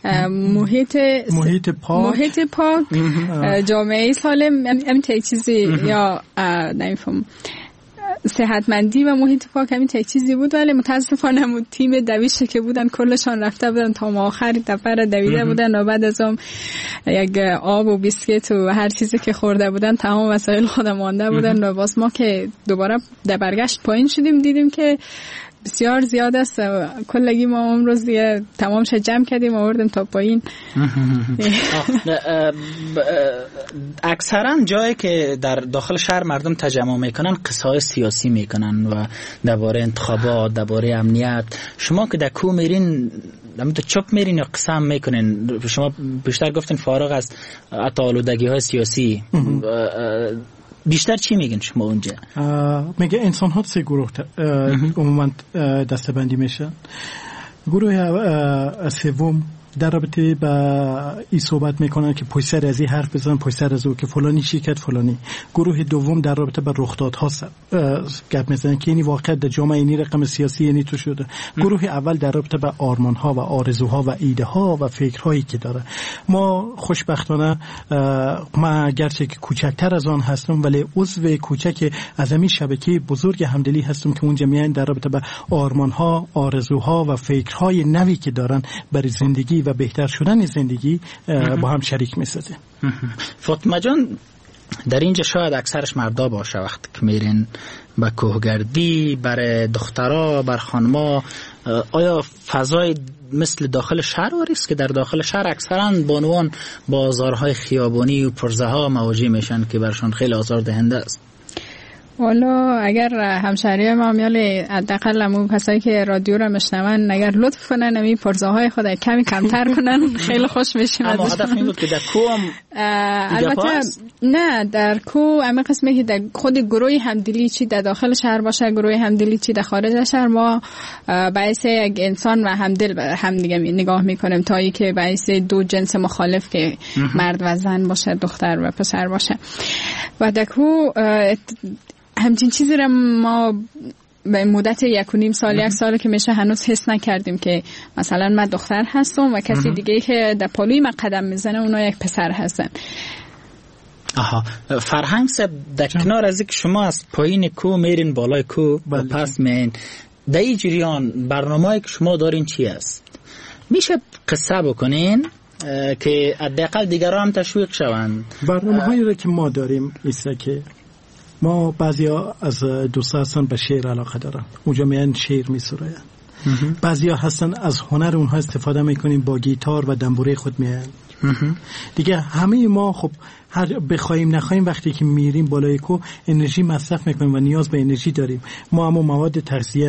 محیط پاک جامعه سالم، همین چیزی یا نمیفهم صحتمندی و محیط پاک، همین یک چیزی بود. ولی متاسفانه تیم دویشه که بودن کلشان رفته بودن تا آخر دفعه دویده بودن و بعد از اون یک آب و بیسکیت و هر چیزی که خورده بودن تمام وسایل خودم مانده بودن و باز ما که دوباره در برگشت پایین شدیم دیدیم که بسیار زیاد است. کلگی ما امروز دیگه تمامش جمع کردیم آوردیم تا پایین. اکثرا جایی که در داخل شهر مردم تجمع میکنن قصه های سیاسی میکنن و درباره انتخابات، درباره امنیت. شما که در کو میرین تو چپ میرین یا قسم میکنین؟ شما بیشتر گفتین فارغ از آلودگی های سیاسی، بیشتر چی میگن شما اونجا؟ میگه انسان ها سه گروه عموما دسته‌بندی میشن. گروه سوم در رابطه با این صحبت میکنن که پشت سر از این حرف بزنن، پشت سر از او که فلانی شرکت فلانی. گروه دوم در رابطه با رخدادها گپ میزنن که این واقعا در جامعه این رقم سیاسی یعنی تو شده. گروه اول در رابطه با آرمانها و آرزوها و ایده ها و فکرهایی که داره. ما خوشبختانه ما گرچه که کوچکتر از آن هستم ولی عضو کوچک از همین شبکه بزرگ همدلی هستم که اونجا میان در رابطه با آرمانها، آرزوها و فکرهای نوی که دارن برای زندگی و بهتر شدن زندگی با هم شریک می‌سازه. فاطمه جان، در اینجا شاید اکثرش مردا باشه وقتی که میرین با کوهگردی، برای دخترها، بر خانما، آیا فضای مثل داخل شهر واریست که در داخل شهر اکثرا بانوان بازارهای خیابانی و پرزه‌ها مواجه میشن که برشان خیلی آزاردهنده است؟ والا اگر همشهری ما میالی حداقل همون کسایی که رادیو را میشنون اگر لطف کنن همین پرزاهای خود کمی کمتر کنن خیلی خوش میشیم. اما هدف این بود که در کو هم البته نه در کو همه قسمی که در خود گروه همدلی چی در داخل شهر باشه، گروه همدلی چی در خارج شهر، ما باعث یک انسان و همدل هم دیگه نگاه میکنیم تا اینکه باعث دو جنس مخالف که مرد و زن باشه، دختر و پسر باشه. و در کو همچین چیزی را ما به مدت 1.5 سال 1 سال که میشه هنوز حس نکردیم که مثلا من دختر هستم و کسی دیگه که در پالوی من قدم میزنه اونا یک پسر هستن. آها، فرهنگ سب در کنار از اینکه شما از پایین کو میرین بالای کو و پس میرین، در این جریان برنامه‌ای که شما دارین چی است؟ میشه قصه بکنین که حداقل دیگران هم تشویق شوند؟ برنامه‌هایی را که ما داریم ایسته که ما بعضیا از دوستا هستن به شعر علاقه دارن، اونجا میان شعر میسراین. بعضیا هستن از هنر اونها استفاده میکنیم، با گیتار و دنبوره خود میان. دیگه همه ما خب هر بخوایم نخوایم وقتی که میریم بالای کو انرژی مصرف میکنیم و نیاز به انرژی داریم. ما هم مواد تغذیه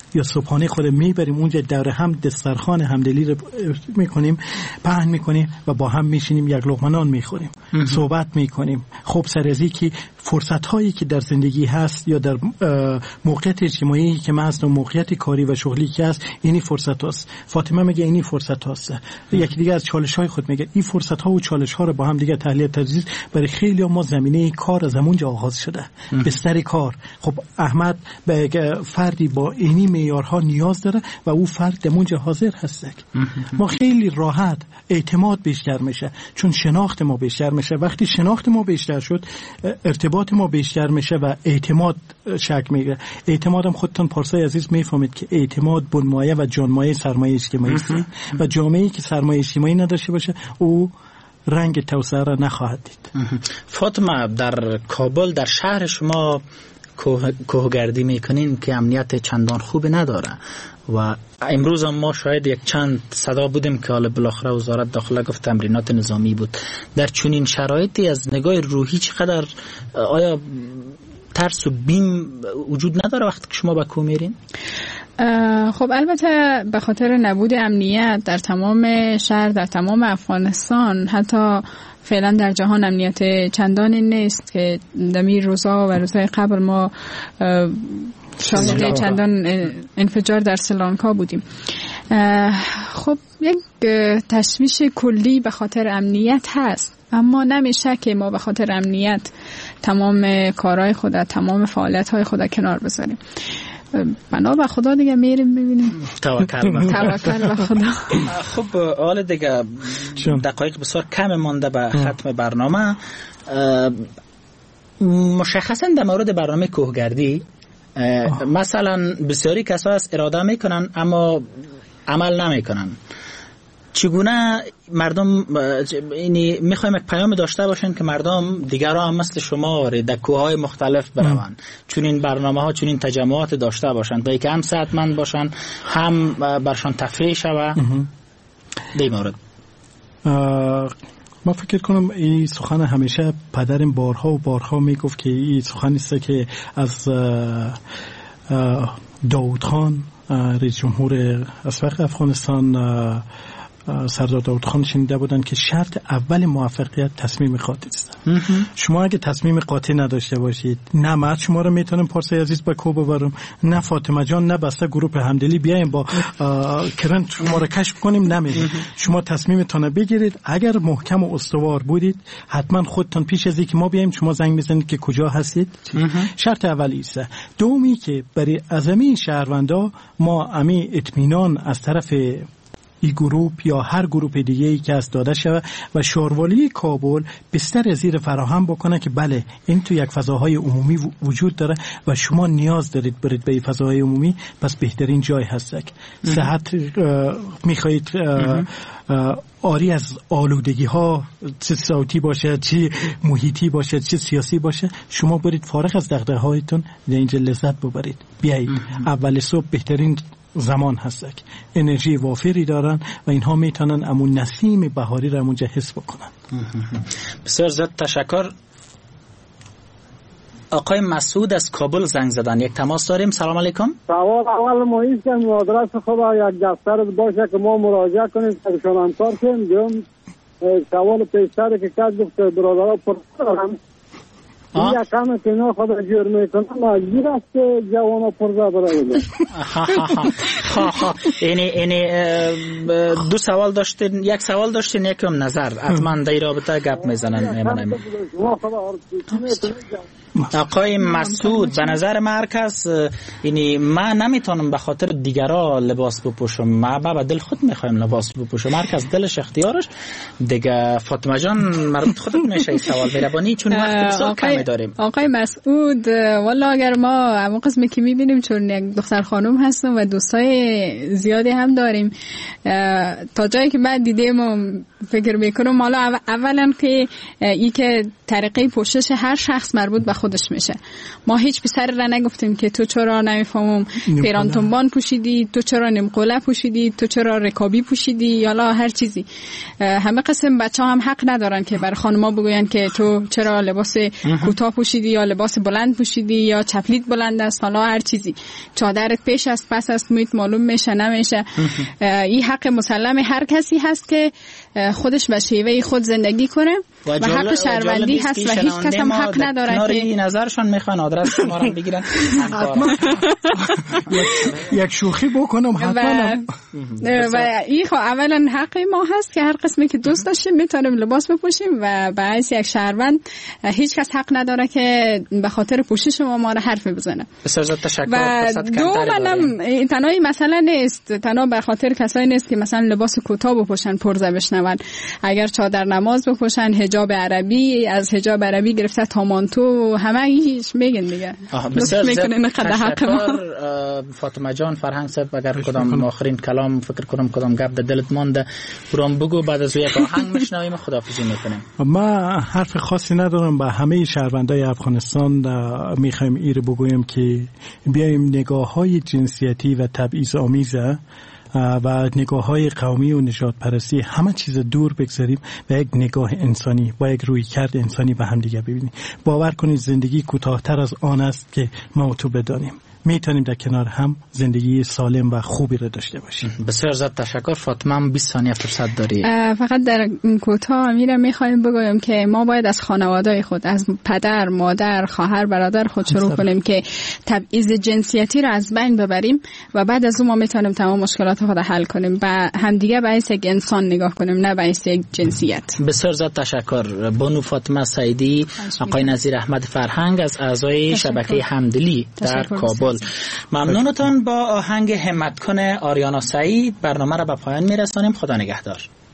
یا صبحانه خود میبریم اونجا، دور هم دسترخوان همدلی رو میکنیم، پهن میکنیم و با هم میشینیم یک لقمه نان میخوریم، صحبت میکنیم. خب سر از اینکه فرصت هایی که در زندگی هست یا در موقعیت اجتماعی که من هستم، موقعیت کاری و شغلی که هست، اینی فرصت هست. فاطمه میگه اینی فرصت هست. یکی دیگه از چالش های خود میگه این فرصت ها و چالش ها رو با هم دیگه تحلیل تجزیه. برای خیلی ما زمینه کار از همونجا آغاز شده، بستر کار. خب احمد به فردی با اینی معیارها نیاز داره و او فرد همونجا حاضر هست. ما خیلی راحت اعتماد بیشتر میشه، چون شناخت ما بیشتر میشه. وقتی شناخت ما بیشتر شد، ارتباط ما بیشتر میشه و اعتماد شک میگیره. اعتمادم خودتون پارسای عزیز میفهمید که اعتماد بنمایه و جانمایه سرمایه اجتماعی است و جامعه‌ای که سرمایه اجتماعی نداشته باشه او رنگ توسعه را نخواهد دید. فاطمه، در کابل در شهر شما کوهگردی میکنین که امنیت چندان خوب نداره و امروز هم ما شاید یک چند صدا بودیم که حالا بالاخره وزارت داخله گفت تمرینات نظامی بود. در چنین شرایطی از نگاه روحی چقدر آیا ترس و بیم وجود نداره وقتی که شما به کوه میرین؟ خب البته به خاطر نبود امنیت در تمام شهر، در تمام افغانستان، حتی فعلا در جهان امنیت چندانی نیست که دمی روزا و روزهای قبل ما شاهد چندان انفجار در سریلانکا بودیم. خب یک تشویش کلی به خاطر امنیت هست، اما نمیشه که ما به خاطر امنیت تمام کارهای خود، تمام فعالیت‌های خود کنار بذاریم. بنا به خدا دیگه میریم ببینیم. توکل به خدا. خب حالا دیگه دقایق بسیار کم مانده به ختم برنامه. مشخصا در مورد برنامه کوهگردی مثلا بسیاری کسا از اراده میکنن اما عمل نمیکنن. چگونه مردم اینی میخوایم یک پیام داشته باشن که مردم دیگر هم مثل شما در کوههای مختلف برون، چون این برنامه ها چون این تجمعات داشته باشن تا که هم صحتمند باشن، هم برشان تفریح شوه. در مورد ما فکر کنم این سخن همیشه پدرم بارها و بارها میگفت که این سخن است که از داود خان رئیس جمهور اسبق افغانستان سردار داود خان شنیده بودن که شرط اول موفقیت تصمیم قاطع است. شما اگه تصمیم قاطع نداشته باشید، نه مرد شما رو میتونم پارسای عزیز با کو ببرم، نه فاطمه جان، نه بسته گروه همدلی بیایم با کرنت شما رو کشف کنیم، نمیدید. شما تصمیمتون بگیرید. اگر محکم و استوار بودید حتما خودتون پیش از اینکه ما بیایم شما زنگ میزنید که کجا هستید. شرط اولی است. دومی که برای اعظمی شهروندا ما امی اطمینان از طرف این گروپ یا هر گروپ دیگه ای که از داده شود و شاروالی کابل بستر زیر فراهم بکنه که بله این تو یک فضاهای عمومی وجود داره و شما نیاز دارید برید به فضاهای عمومی، پس بهترین جای هست. صحت میخواهید آری از آلودگی ها، چه صوتی باشه، چه محیطی باشه، چه سیاسی باشه، شما برید فارغ از دغدغه هایتون در اینجا لذت ببرید. بیایید اول صبح بهترین زمان هست، انرژی وافری دارن و اینها میتونن امون نسیم بهاری را اونجا حس بکنن. بسیار زیاد تشکر. آقای مسعود از کابل زنگ زدن، یک تماس داریم. سلام علیکم. سوال اول ما این که آدرس خدا یک دفتر باشه که ما مراجعه کنیم سرشان همکار کنیم. دوم سوال پیشتر که کس گفت برادرها پرسرم این یکم که اینا خود جور میکنن مجبور است که جوانا پرزه برایده. اینی دو سوال داشتین، یک سوال داشتین یکم نظر حتما در رابطه گپ میزنن. آقای مسعود به نظر مرکز اینی من نمیتونم به خاطر دیگرها لباس بپوشم، ما به دل خود میخوایم لباس بپوشم، مرکز دلش اختیارش دیگه. فاطمه جان مربوط خودت میشه سوال بربانی چون وقت بسیار کمی داریم. آقای مسعود والا اگر ما اما قسمی که میبینیم چون یک دختر خانم هستم و دوستای زیادی هم داریم، تا جایی که بعد دیدیم فکر میکنم حالا اولا که ای که طریقه پوشش هر شخص مربوط به خودش میشه. ما هیچ پسر را نگفتیم که تو چرا نمیفهمم پیران تنبان پوشیدی، تو چرا نیمقوله پوشیدی، تو چرا رکابی پوشیدی، یا هر چیزی. همه قسم بچه هم حق ندارن که بر خانما بگوین که تو چرا لباس کوتاه پوشیدی یا لباس بلند پوشیدی یا چپلیت بلند است، حالا هر چیزی. چادرت پیش است پس است میت معلوم میشه نمیشه. این حق مسلم هر کسی هست که خودش به شیوه خود زندگی کنه و حق شهروندی هست و هیچ کس هم حق نداره که نظرشان میخوان آدرس شما رو بگیرن. یک شوخی بکنم حتما. و این اولا حق ما هست که هر قسمی که دوست داشتیم میتونیم لباس بپوشیم و به حیث یک شهروند هیچ کس حق نداره که به خاطر پوشش ما رو حرف بزنه. بسیار زیاد تشکر. و دومم تنها مسئله نیست، تنها به خاطر کسایی نیست که مثلا لباس کوتاه بپوشن پرزه بشنون. اگر چادر نماز بپوشن، حجاب عربی، از حجاب عربی گرفته تا مانتو، همه هیچ میگن دیگه. بسیار زیاد تشکر فاطمه جان. فرهنگ صاحب اگر کدام آخرین کلام فکر کنم کدام گپ در دلت مونده برام بگو، بعد از یک آهنگ میشنویم خداحافظی میکنیم. ما حرف خاصی ندارم، با همه شهروندای افغانستان میخوایم ایره بگویم که بیایم نگاه‌های جنسیتی و تبعیض آمیزه و نگاه‌های قومی و نژاد پرستی همه چیز دور بگذاریم و یک نگاه انسانی با یک رویکرد انسانی به هم دیگه ببینیم. باور کنید زندگی کوتاه‌تر از آن است که ما تو بدانیم. میتونیم در کنار هم زندگی سالم و خوبی رو داشته باشیم. بسیار زیاد تشکر. فاطمه هم 20 ثانیه فرصت داری. فقط در کوتاه میرم میخوایم بگویم که ما باید از خانواده خود، از پدر، مادر، خواهر، برادر خود شروع کنیم که تبعیض جنسیتی رو از بین ببریم و بعد از اون ما میتونیم تمام مشکلات خود حل کنیم. با همدیگه به حیث یک انسان نگاه کنیم، نه به حیث یک جنسیت. بسیار زیاد تشکر. بانو فاطمه سعیدی، آقای نظیر احمد فرهنگ از اعضای شبکه همدلی در کابل. ممنونتان. با آهنگ همت کن آریانا سعید برنامه را به پایان میرسانیم. خدا نگهدار.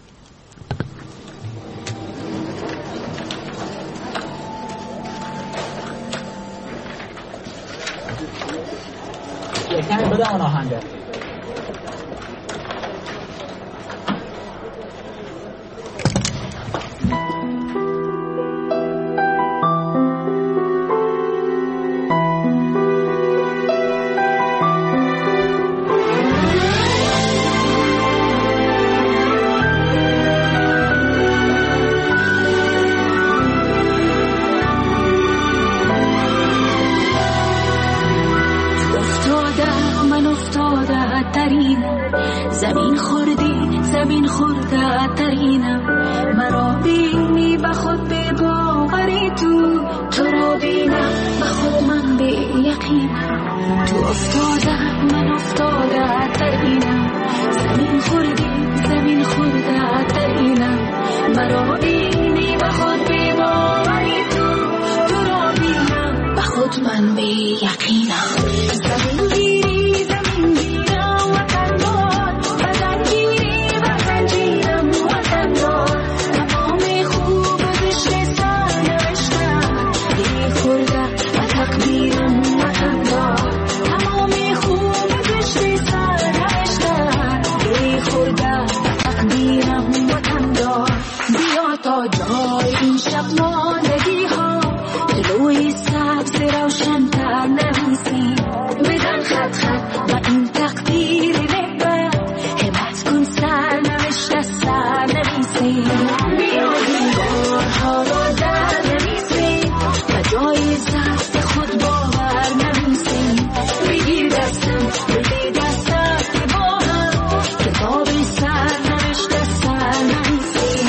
یکم بده اون آهنگ. زمین خورده ترینم، مرا بینی به خود به باوری، تو را بینم به خود من به یقینم. تو افتاده من افتاده ترینم، زمین خورده ترینم، مرا بینی به خود به باوری، تو را بینم به خود من به یقینم. زمین گیری زمین گیرم وطن دار، بدن گیری بدن جیرم وطن دار، تمام خوب دشت سر نوشتم، گیری خورده و تقدیرم وطن دار، تمام خوب دشت سر نوشتم، گیری خورده و تقدیرم وطن دار. بیا تا جای این شب ماندگی ها، جلوی سبز روشن تر نویسی، بدن خط خط و این تقدیر نبرد، همت کن سر نوشته سر نویسی، بیا دیوارها را در نویسی و جای سبز خود باور نویسی، بگیر دستم بگیر دستم که با هم کتاب سر نوشته سر نویسی.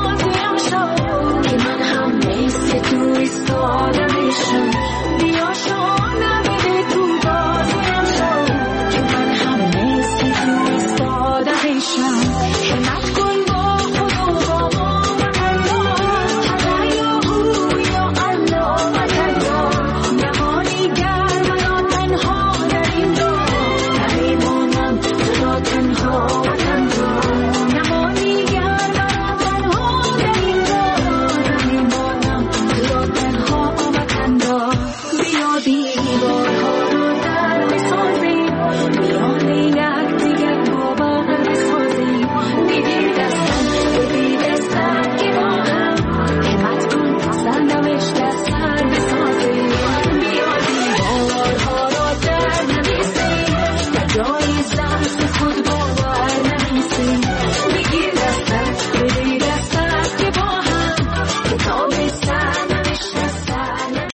بیا